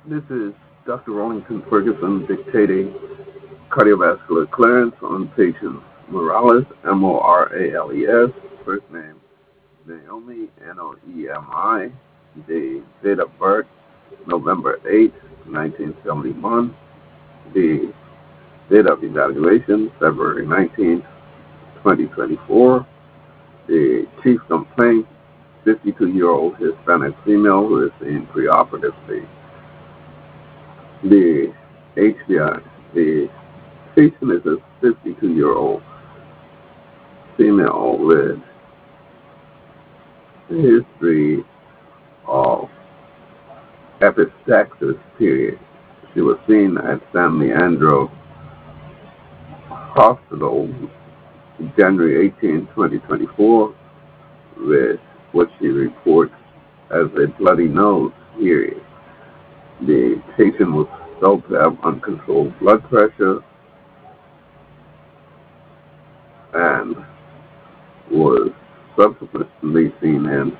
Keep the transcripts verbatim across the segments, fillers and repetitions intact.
This is Doctor Rollington Ferguson dictating cardiovascular clearance on patient Morales, M O R A L E S, first name Naomi, N O E M I, the date of birth November eighth, nineteen seventy-one, the date of evaluation February nineteenth, twenty twenty-four, the chief complaint fifty-two-year-old Hispanic female who is seen preoperatively. The H B I, the patient is a fifty-two-year-old female with a history of epistaxis period. She was seen at San Leandro Hospital January eighteenth, twenty twenty-four with what she reports as a bloody nose period. The patient was felt to have uncontrolled blood pressure and was subsequently seen in,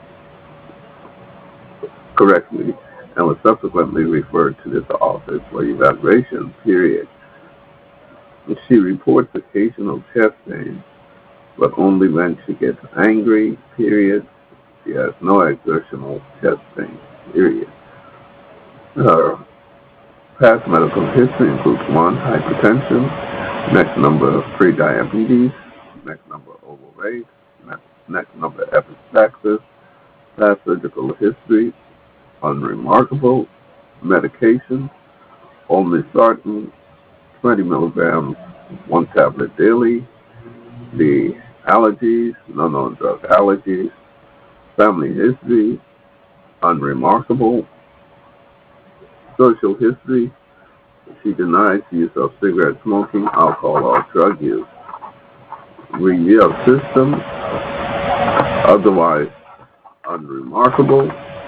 correctly, and was subsequently referred to this office for evaluation, period. She reports occasional chest pain, but only when she gets angry, period. She has no exertional chest pain, period. Her past medical history includes one, hypertension, next number, pre-diabetes, next number, overweight, next, next number, epistaxis, past surgical history, unremarkable, medication, olmesartan, twenty milligrams, one tablet daily, the allergies, no known drug allergies, family history, unremarkable, social history, she denies use of cigarette smoking, alcohol, or drug use. Review of systems, otherwise unremarkable.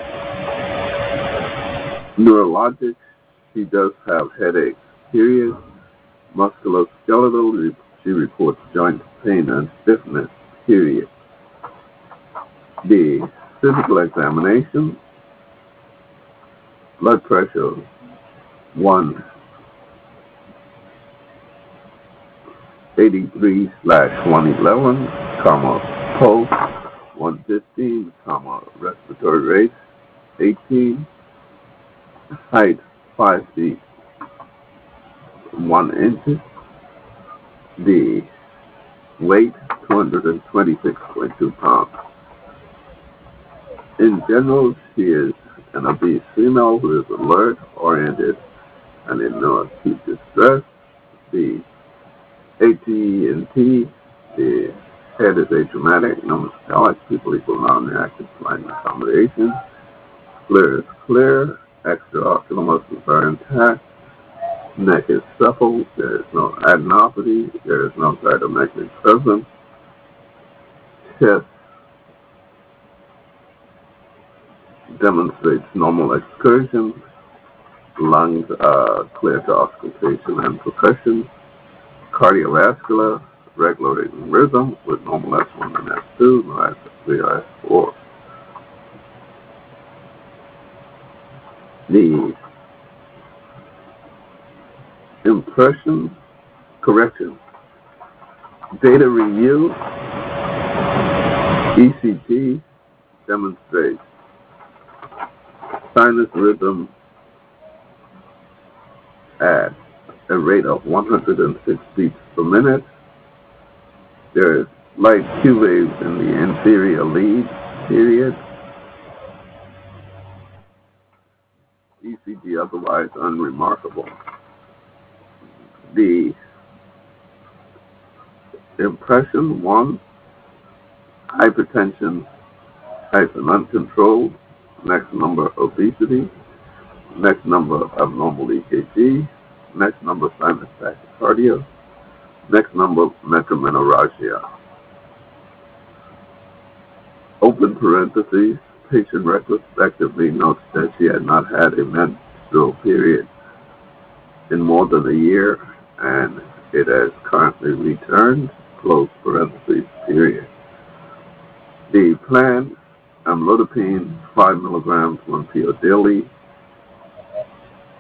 Neurologic, she does have headaches, period. Musculoskeletal, she reports joint pain and stiffness, period. The physical examination, blood pressure one eighty-three slash one eleven, comma, pulse one fifteen, comma, respiratory rate eighteen, height five feet one inches, the weight two hundred twenty-six point two pounds. In general, she is an obese female who is alert, oriented, and in no acute distress. The A T and T, the head is atraumatic, no metallic, people equal non-reactive flight accommodation. Clear is clear, extraocular muscles are intact, neck is supple, there is no adenopathy, there is no cytomegalomy present, chest demonstrates normal excursion, lungs are clear to auscultation and percussion, cardiovascular, regular rhythm with normal S one and S two, no S three or S four. The impression, correction, data review, E C G demonstrates sinus rhythm at a rate of one hundred six beats per minute. There is light Q waves in the inferior lead, period. E C G otherwise unremarkable. The impression, one, hypertension hyphen uncontrolled, next number obesity, next number abnormal E K G, next number sinus tachycardia, next number metromenorrhagia. Open parentheses, patient retrospectively notes that she had not had a menstrual period in more than a year and it has currently returned, close parentheses, period. The plan, amlodipine, five milligrams, one pill daily,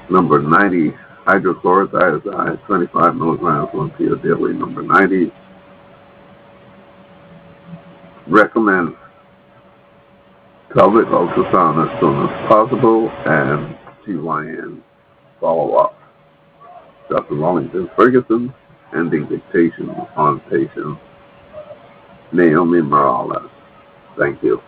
Number ninety, hydrochlorothiazide, twenty-five milligrams, one pill daily. Number ninety, recommends pelvic ultrasound as soon as possible and G Y N follow-up. Doctor Wallington Ferguson, ending dictation on patient Naomi Morales. Thank you.